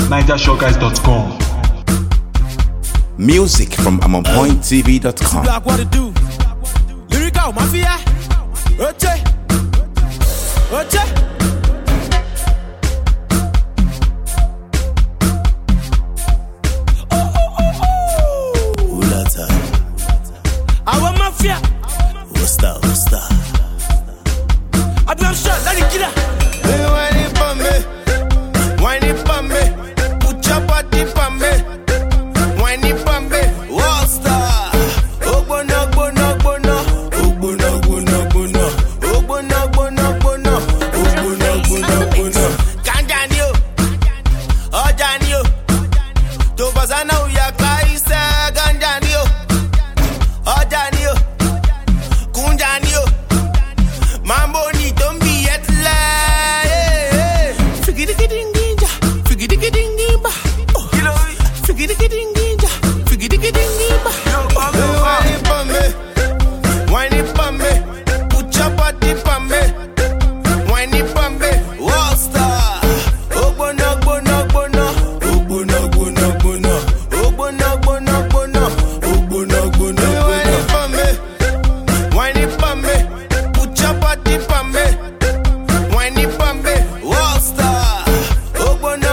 NigerShowGuys.com. Music from AmonPointTV.com. Black, what it do? Lyrical Mafia. Oche. Oche. Ulata. Our Mafia. What's that? I do shot. Let it get out. Whine it for me. Whine it for me. Put your body for me. Whine it for me. What's that? Ogbona. Kanjanio. Ojanio. To bazana uya kaisa ganjanio. Ojanio. Kunjanio. Mambo ni tombi etla. Figidikidinginja. Figidikidingimba. Figidikidinginja. Figidikidingimba. Whine it for me. Whine it for me. Put your body for me. Whine it for me. What's that? Ogbona. Whine it for me. Whine it for me. Put your body for me. Whine it for me. What's that? Ogbona.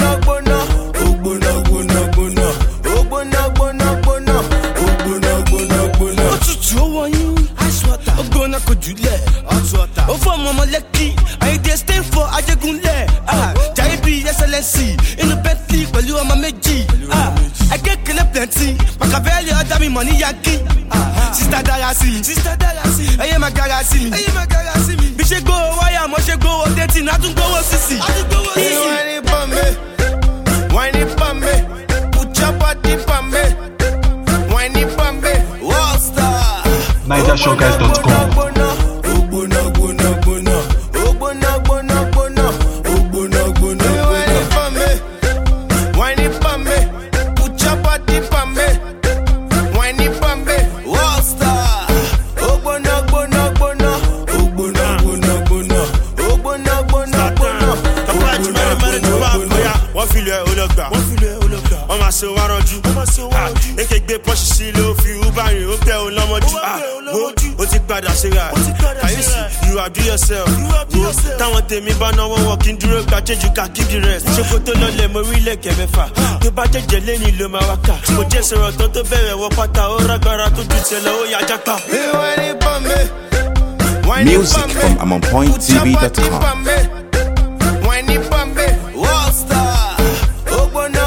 Otutu owó yín. Ogbona kò jùlẹ̀. Ó fọ́ ọmọ lẹ́kì. Àyíndé stay for Ajégúnlẹ̀. Jaiye bí excellency. Inú Bentley pẹ̀lú ọmọ méjì. Akẹ́kẹ̀lẹ́ plenty. Machiavelli ọ̀dà mi mọ̀ ní Yankee. Sista dára sí mi. Ẹyẹ máa gara sí mi. Bí ṣe gbówó wáyà mo ṣe gbówó déètì náà tún gbówó sísì. Whine it for me. Whine it for me. Put your body for me. Whine it for me. What's that? NigerShowGuys.com. Ogbona. Whine it for me. Whine it for me. Put your body for me. Whine it for me. What's that? Ogbona. Wọ́n fi lu ẹ̀ olóògbà. Wọ́n máa ṣe wá rànjú. Èké gbé pọ́ṣì sí ló fi Uber rìn ó bẹ́ òun lọ́mọdú. Ó ti padà síra. Kàyéṣì, you are do yourself. Táwọn tèmi bá náwó wọn kí n dúró gba change ká keep the rest. Ṣé kó tó lọlẹ̀ mo rí lẹ̀kẹ̀ mẹ́fà. Tó bá jẹ́jẹ́ lẹ́ni ló máa wá kà. Kò jẹ́ sọ̀rọ̀ tán tó bẹ̀rẹ̀ wọ pátá. Ó rágbára tó ju tiẹ̀ lọ ó yá jápa. Whine it for me. Music from AmonPointTV.com. Whine it for me. What's that? Ogbona.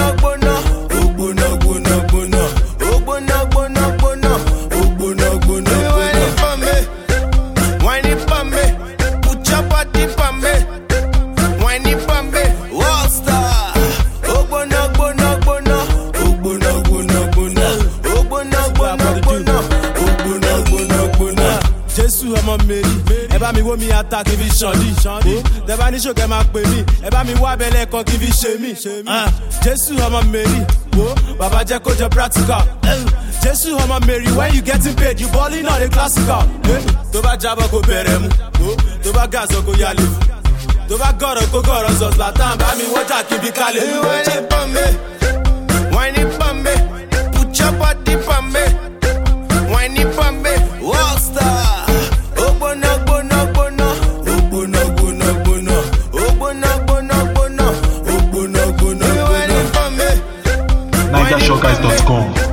Whine it for me. Whine it for me. Put your body for me. Whine it for me. What's that? Ogbona. Jésù ọmọ Mary, ẹ bá mi wó mi ata kí n fi ṣàndí. Tẹ bá ní ṣòkè máa pè mí, ẹ bá mi wá abẹ́lẹ̀ kan kí n fi ṣe mí. Jésù ọmọ Mary, wo bàbá jẹ́ kó jẹ practical. Jésù ọmọ Mary, when you getting paid, you balling on the classical. Tó bá jábọ̀ kó bẹ̀rẹ̀ mu, tó bá gàzọ̀ kó yálé fún. Tó bá gọ̀rọ̀ kó gọ̀rọ̀ sọ̀ Zlatan, bá mi wọ́jà kí n fi kálẹ̀. Whine it for me. Whine it for me. Put your body for me. Whine it for me. What's that? Ogbona. NigerShowGuys.com.